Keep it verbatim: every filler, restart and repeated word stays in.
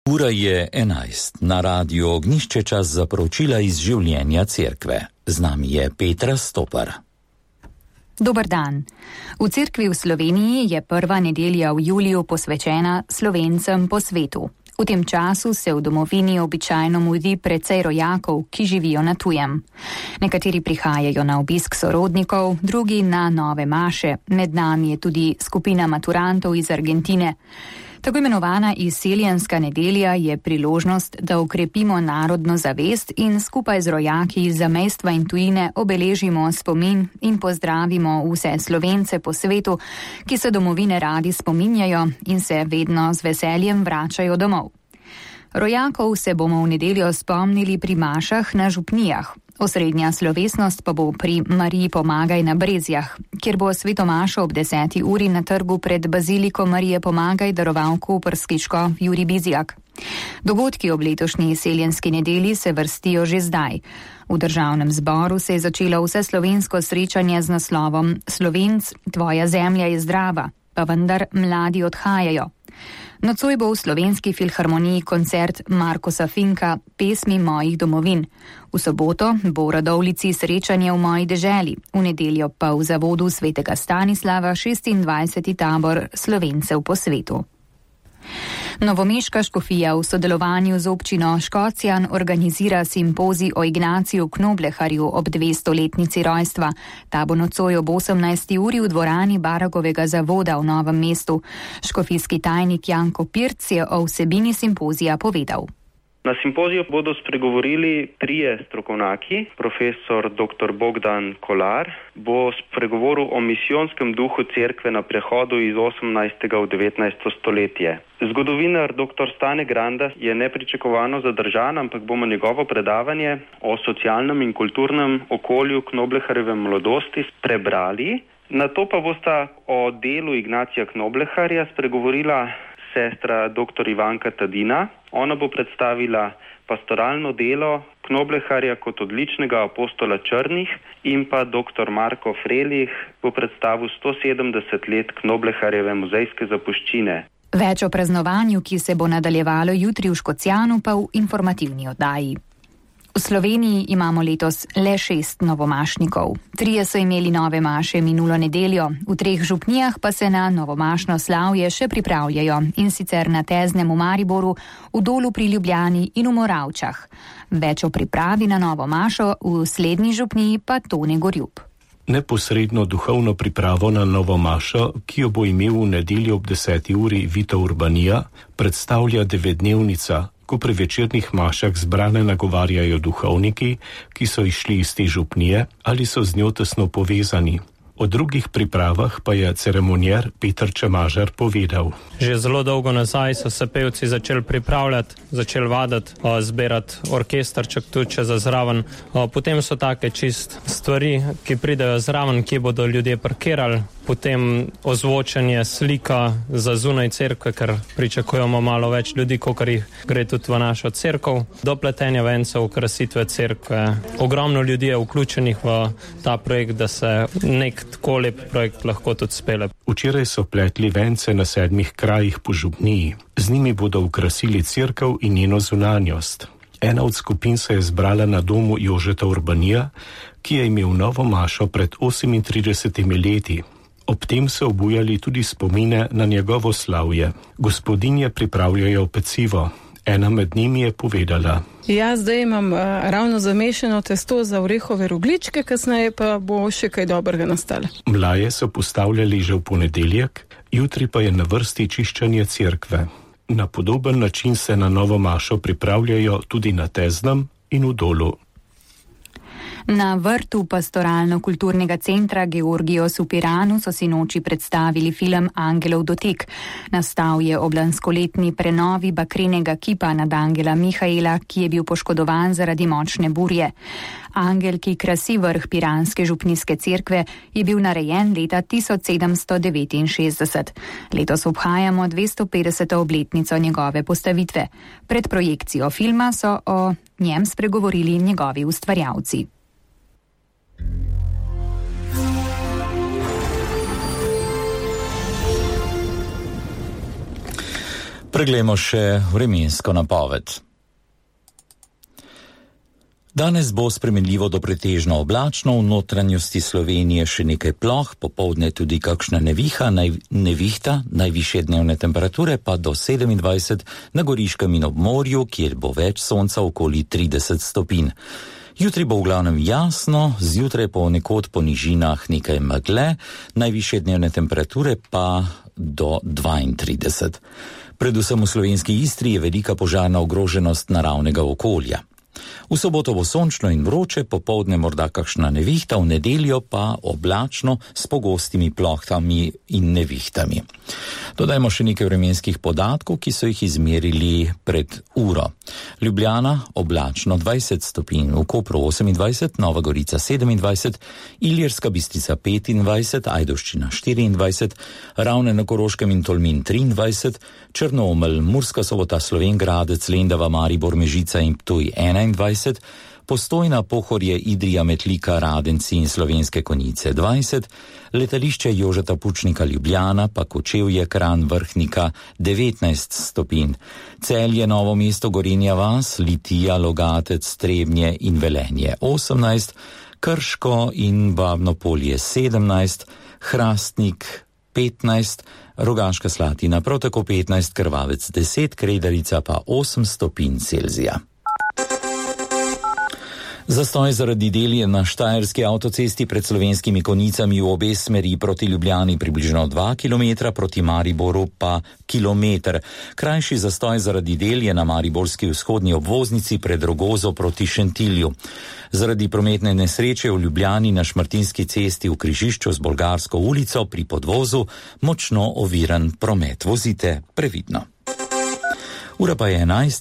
Ura je enajst, na radiju Ognjišče čas za poročila iz življenja cerkve. Z nami je Petra Stopar. Dober dan. V cerkvi v Sloveniji je prva nedelja v juliju posvečena Slovencem po svetu. V tem času se v domovini običajno mudi precej rojakov, ki živijo na tujem. Nekateri prihajajo na obisk sorodnikov, drugi na nove maše. Med nami je tudi skupina maturantov iz Argentine. Tako imenovana izseljenska nedelja je priložnost, da okrepimo narodno zavest in skupaj z rojaki iz zamejstva in tujine obeležimo spomin in pozdravimo vse Slovence po svetu, ki se domovine radi spominjajo in se vedno z veseljem vračajo domov. Rojakov se bomo v nedeljo spomnili pri mašah na župnijah. Osrednja slovesnost pa bo pri Mariji Pomagaj na Brezjah, kjer bo sveto mašo ob deseti uri na trgu pred baziliko Marije Pomagaj daroval koprski škof Jurij Bizjak. Dogodki ob letošnji izseljenski nedelji se vrstijo že zdaj. V državnem zboru se je začelo vseslovensko srečanje z naslovom Slovenc, tvoja zemlja je zdrava, pa vendar mladi odhajajo. Nocoj bo v Slovenski filharmoniji koncert Markosa Finka Pesmi mojih domovin. V soboto bo v Radovljici srečanje v moji deželi, v nedeljo pa v zavodu svetega Stanislava šestindvajseti tabor Slovencev po svetu. Novomeška škofija v sodelovanju z občino Škocjan organizira simpozij o Ignaciju Knobleharju ob dvestoletnici rojstva. Ta bo nocoj ob osemnajsti uri v dvorani Baragovega zavoda v Novem mestu. Škofijski tajnik Janko Pirc je o vsebini simpozija povedal. Na simpoziju bodo spregovorili trije strokovnjaki. Profesor doktor Bogdan Kolar bo spregovoril o misijonskem duhu cerkve na prehodu iz osemnajstega v devetnajsto stoletje. Zgodovinar doktor Stane Granda je nepričakovano zadržan, ampak bomo njegovo predavanje o socialnem in kulturnem okolju Knobleharjeve mladosti prebrali. Nato pa bosta o delu Ignacija Knobleharja spregovorila sestra doktor Ivanka Tadina. Ona bo predstavila pastoralno delo Knobleharja kot odličnega apostola črnih in pa doktor Marko Frelih bo predstavil sto sedemdeset let Knobleharjeve muzejske zapuščine. Več o praznovanju, ki se bo nadaljevalo jutri v Škocjanu, pa v informativni oddaji. V Sloveniji imamo letos le šest novomašnikov. Trije so imeli nove maše minulo nedeljo, v treh župnijah pa se na novomašno slavje še pripravljajo, in sicer na Teznem v Mariboru, v Dolu pri Ljubljani in v Moravčah. Več o pripravi na novo mašo v slednji župniji pa Tone Gorjub. Neposredno duhovno pripravo na novo mašo, ki jo bo imel v nedeljo ob deseti uri Vito Urbanija, predstavlja devetdnevnica, ko pri večernih mašah zbrane nagovarjajo duhovniki, ki so išli iz te župnije ali so z njo tesno povezani. O drugih pripravah pa je ceremonjer Peter Čemažar povedal. Že zelo dolgo nazaj so se pevci začeli pripravljati, začeli vaditi, zbirati orkestrček tudi če za zraven. Potem so take čist stvari, ki pridejo zraven, ki bodo ljudje parkirali. Potem ozvočenje slika za zunaj cerkve, ker pričakujemo malo več ljudi, kakor jih gre tudi v našo cerkev. Do pletenja vencev, krasitve cerkve. Ogromno ljudi je vključenih v ta projekt, da se nek tako lep projekt lahko tudi spele. Včeraj so pletli vence na sedmih krajih po župniji. Z njimi bodo ukrasili cerkev in njeno zunanjost. Ena od skupin se je zbrala na domu Jožeta Urbanija, ki je imel novo mašo pred osemintridesetimi leti. Ob tem se obujali tudi spomine na njegovo slavje. Gospodinje pripravljajo pecivo. Ena med njimi je povedala. Ja, zdaj imam uh, ravno zamešano testo za orehove rogličke, kasneje pa bo še kaj dobrega nastalo. Mlaje so postavljali že v ponedeljek, jutri pa je na vrsti čiščenje cerkve. Na podoben način se na novo mašo pripravljajo tudi na Teznem in v Dolu. Na vrtu pastoralno-kulturnega centra Georgios v Piranu so si noči predstavili film Angelov dotik. Nastal je ob lanskoletni prenovi bakrenega kipa nad Angela Mihaela, ki je bil poškodovan zaradi močne burje. Angel, ki krasi vrh piranske župnijske cerkve, je bil narejen leta tisoč sedemsto devetinšestdeset. Letos obhajamo dvestopetdeseto obletnico njegove postavitve. Pred projekcijo filma so o njem spregovorili njegovi ustvarjalci. Preglejmo še vremensko napoved. Danes bo spremenljivo do pretežno oblačno, v notranjosti Slovenije še nekaj ploh, popoldne tudi kakšna neviha, naj, nevihta, najvišje dnevne temperature pa do sedemindvajset na Goriškem in ob morju, kjer bo več sonca okoli trideset stopinj. Jutri bo v glavnem jasno, zjutraj ponekod po nižinah nekaj megle, najvišje dnevne temperature pa do dvaintrideset. Predvsem v slovenski Istri je velika požarna ogroženost naravnega okolja. V soboto bo sončno in vroče, popoldne morda kakšna nevihta, v nedeljo pa oblačno s pogostimi plohtami in nevihtami. Dodajmo še nekaj vremenskih podatkov, ki so jih izmerili pred uro. Ljubljana oblačno dvajset stopinj, v Kopru osemindvajset, Nova Gorica sedemindvajset, Ilirska Bistrica petindvajset, Ajdovščina štiriindvajset, Ravne na Koroškem in Tolmin triindvajset, Črnomelj, Murska Sobota, Slovenj Gradec, Lendava, Maribor, Mežica in Ptuj enaindvajset, Postojna, Pohorje, Idrija, Metlika, Radenci in Slovenske Konjice dvajset, letališče Jožeta Pučnika Ljubljana, pa Kočevje, Kranj, Vrhnika devetnajst stopinj, Celje, Novo mesto, Gorenja vas, Litija, Logatec, Trebnje in Velenje osemnajst, Krško in Babno Polje sedemnajst, Hrastnik petnajst, Rogaška Slatina prav tako petnajst, Krvavec deset, Kredarica pa osem stopinj Celzija. Zastoj zaradi del je na Štajerski avtocesti pred Slovenskimi Konjicami v obe smeri proti Ljubljani približno dva kilometra, proti Mariboru pa kilometer. Krajši zastoj zaradi del je na mariborski vzhodni obvoznici pred Rogozo proti Šentilju. Zaradi prometne nesreče v Ljubljani na Šmartinski cesti v križišču z Bolgarsko ulico pri podvozu močno oviran promet. Vozite previdno. Ura pa je enajst.